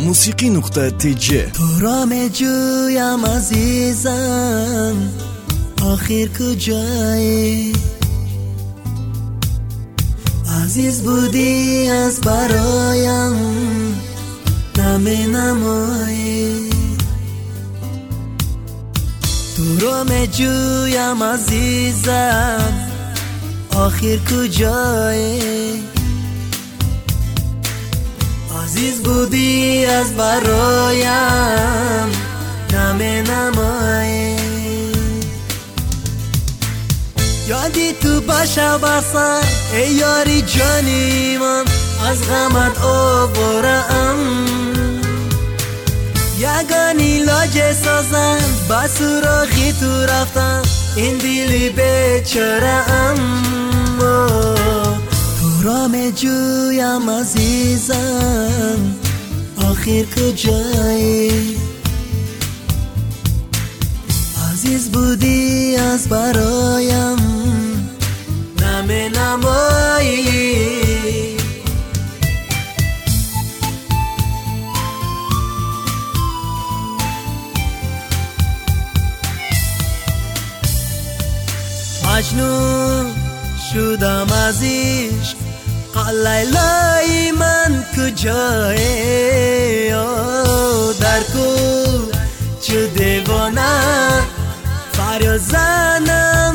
موسیقی نقطه تیجه. تو را می جویم عزیزم، آخر کجایی؟ عزیز بودی از برایم، نمی نمایی. تو را می جویم عزیزم، آخر کجایی؟ عزیز بودی از برایم، نمی نمایی. یادی تو باشه بسر ای یاری جانی من، از غمت آوارم. یگانی لاجه سازم با سراغی تو رفتم، این دیلی بیچاره‌ام. تو را می جویم عزیزم، آخر کجایی؟ عزیز بودی از برایم، نمی نمایی. مجنون شدم از عشق، لیلای من کجایی؟ در کوچه دیوانه فریاد زنم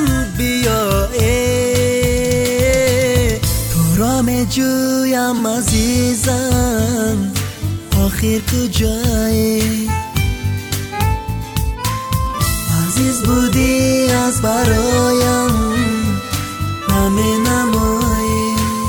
بیایی. تو را می جویم عزیزم، آخر کجایی؟ عزیز بودی از برایم، نمی نمایی.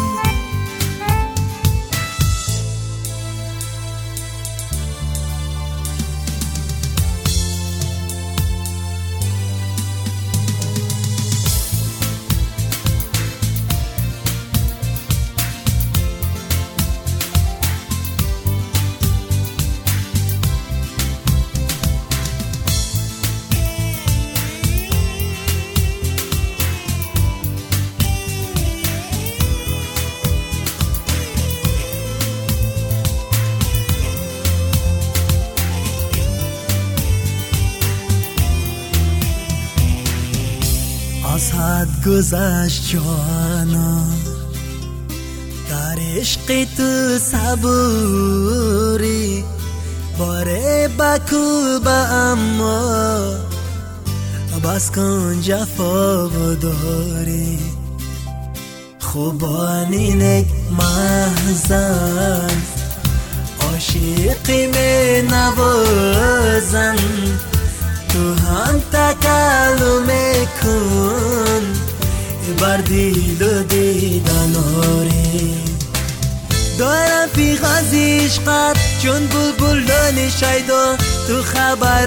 از حد گذشت جانم، در عشق تو صبوری باره بکوب، اما بس کن جفا و داری. خوبانینک محزن عاشقی می نوازن، تو هم تکلم کن بر دل و دیدن آری. دارم پیغ از عشقت چون بلبلان شیدا، تو خبر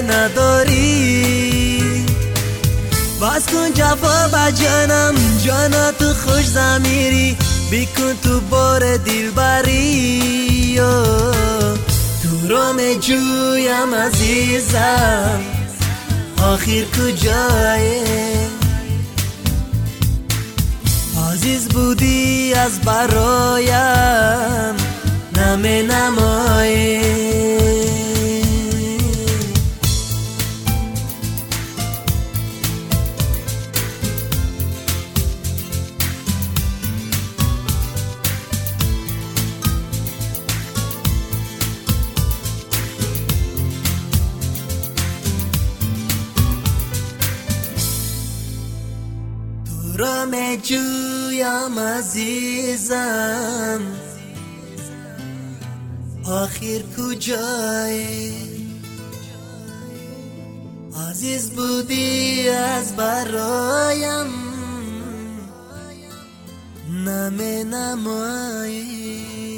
نداری. بس کن جفا با جانم، جانا تو خوش ضمیری، بیکن تو بار دل بری. تو را می جویم عزیزم، آخر کجایی؟ عزیز بودی از برایم، نمی نمایی. تو را می جویم عزیزم، آخر کجایی؟ عزیز بودی از برایم، نمی نمایی.